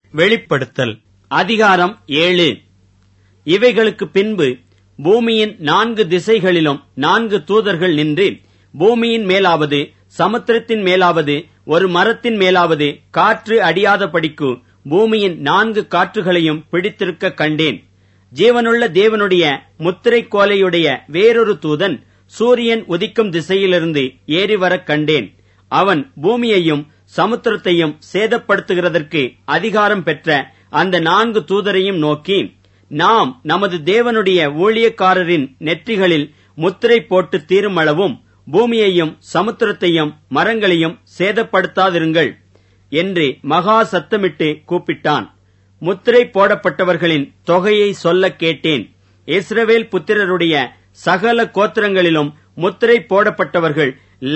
வெளிப்படுத்தல் அதிகாரம் 7. இவைகளுக்கு பின்பு பூமியின் 4 திசைகளிலும் 4 தூதர்கள் நின்று, பூமியின் மேலாவது சமுத்திரத்தின் மேலாவது ஒரு மரத்தின் மேலாவது காற்று அடியாதபடிக்கு பூமியின் 4 காற்றுகளையும் பிடித்திருக்க கண்டேன். ஜீவனுள்ள தேவனுடைய முத்திரை கோலையுடைய வேறொரு தூதன் சூரியன் உதிக்கும் திசையிலிருந்து ஏறிவரக் கண்டேன். அவன் பூமியையும் சமுத்திரத்தையும் சேதப்படுத்துகிறதற்கு அதிகாரம் பெற்ற அந்த 4 தூதரையும் நோக்கி, நாம் நமது தேவனுடைய ஊழியக்காரரின் நெற்றிகளில் முத்திரை போட்டு தீருமளவும் பூமியையும் சமுத்திரத்தையும் மரங்களையும் சேதப்படுத்தாதிருங்கள் என்று மகா சத்தமிட்டு கூப்பிட்டான். முத்திரை போடப்பட்டவர்களின் தொகையை சொல்ல கேட்டேன். இஸ்ரவேல் புத்திரருடைய சகல கோத்திரங்களிலும் முத்திரை போடப்பட்டவர்கள்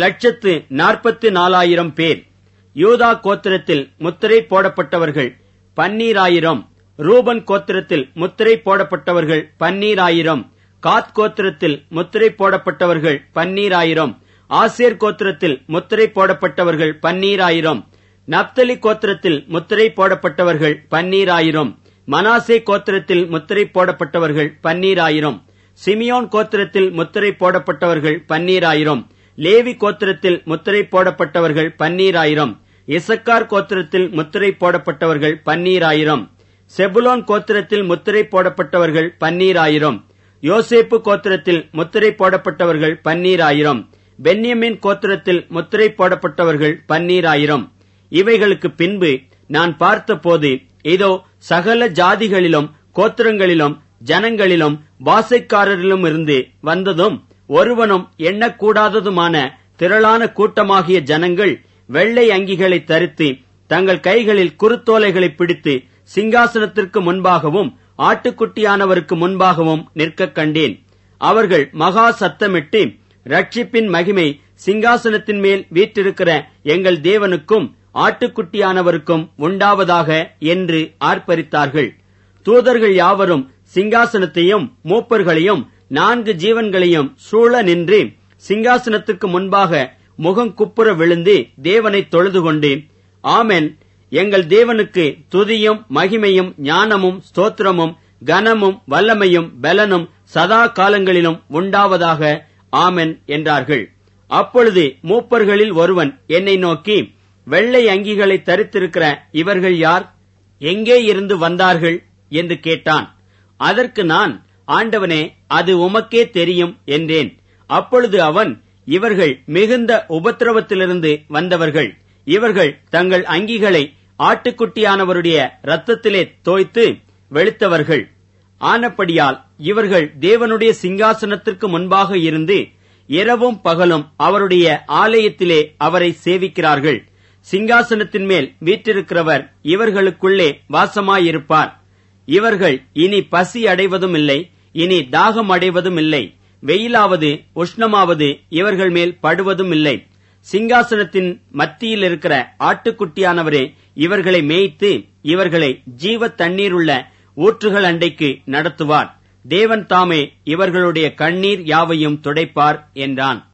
144,000 பேர். யூதா கோத்திரத்தில் முத்திரை போடப்பட்டவர்கள் 12,000. ரூபன் கோத்திரத்தில் முத்திரை போடப்பட்டவர்கள் 12,000. காத் கோத்திரத்தில் முத்திரை போடப்பட்டவர்கள் 12,000. ஆசேர் கோத்திரத்தில் முத்திரை போடப்பட்டவர்கள் 12,000. நப்தலி கோத்திரத்தில் முத்திரை போடப்பட்டவர்கள் 12,000. மனாசே கோத்திரத்தில் முத்திரை போடப்பட்டவர்கள் 12,000. சிமியோன் கோத்திரத்தில் முத்திரை போடப்பட்டவர்கள் 12,000. லேவி கோத்திரத்தில் முத்திரை போடப்பட்டவர்கள் 12,000. இசக்கார் கோத்திரத்தில் முத்திரை போடப்பட்டவர்கள் 12,000. செபுலோன் கோத்திரத்தில் முத்திரை போடப்பட்டவர்கள் 12,000. யோசேப்பு கோத்திரத்தில் முத்திரை போடப்பட்டவர்கள் 12,000. பென்யமின் கோத்திரத்தில் முத்திரை போடப்பட்டவர்கள் 12,000. இவைகளுக்கு பின்பு நான் பார்த்தபோது, இதோ சகல ஜாதிகளிலும் கோத்திரங்களிலும் ஜனங்களிலும் பாஷைக்காரரிலும் இருந்து வந்ததும் ஒருவனும் எண்ணக்கூடாததுமான திரளான கூட்டமாகிய ஜனங்கள் வெள்ளை அங்கிகளை தரித்து தங்கள் கைகளில் குருத்தோலைகளை பிடித்து சிங்காசனத்திற்கு முன்பாகவும் ஆட்டுக்குட்டியானவருக்கு முன்பாகவும் நிற்க கண்டேன். அவர்கள் மகா சத்தமிட்டு, ரட்சிப்பின் மகிமை சிங்காசனத்தின் மேல் வீற்றிருக்கிற எங்கள் தேவனுக்கும் ஆட்டுக்குட்டியானவருக்கும் உண்டாவதாக என்று ஆர்ப்பரித்தார்கள். தூதர்கள் யாவரும் சிங்காசனத்தையும் மூப்பர்களையும் 4 ஜீவன்களையும் சூழ நின்று சிங்காசனத்துக்கு முன்பாக முகங்குப்புற விழுந்து தேவனை தொழுது கொண்டு, ஆமென், எங்கள் தேவனுக்கு துதியும் மகிமையும் ஞானமும் ஸ்தோத்திரமும் கனமும் வல்லமையும் பலனும் சதா காலங்களிலும் உண்டாவதாக, ஆமென் என்றார்கள். அப்பொழுது மூப்பர்களில் ஒருவன் என்னை நோக்கி, வெள்ளை அங்கிகளை தரித்திருக்கிற இவர்கள் யார்? எங்கே இருந்து வந்தார்கள் என்று கேட்டான். அதற்கு நான், ஆண்டவனே, அது உமக்கே தெரியும் என்றேன். அப்பொழுது அவன், இவர்கள் மிகுந்த உபத்திரவத்திலிருந்து வந்தவர்கள். இவர்கள் தங்கள் அங்கிகளை ஆட்டுக்குட்டியானவருடைய இரத்தத்திலே தோய்த்து வெளுத்தவர்கள். ஆனபடியால் இவர்கள் தேவனுடைய சிங்காசனத்திற்கு முன்பாக இருந்து இரவும் பகலும் அவருடைய ஆலயத்திலே அவரை சேவிக்கிறார்கள். சிங்காசனத்தின் மேல் வீற்றிருக்கிறவர் இவர்களுக்குள்ளே வாசமாயிருப்பார். இவர்கள் இனி பசி அடைவதும் இல்லை, இனி தாகம் அடைவதும் இல்லை. வெயிலாவது உஷ்ணமாவது இவர்கள் மேல் படுவதும் இல்லை. சிங்காசனத்தின் மத்தியில் இருக்கிற ஆட்டுக்குட்டியானவரே இவர்களை மேய்த்து இவர்களை ஜீவ தண்ணீருள்ள ஊற்றுகள் அண்டைக்கு நடத்துவார். தேவன் தாமே இவர்களுடைய கண்ணீர் யாவையும் துடைப்பார் என்றான்.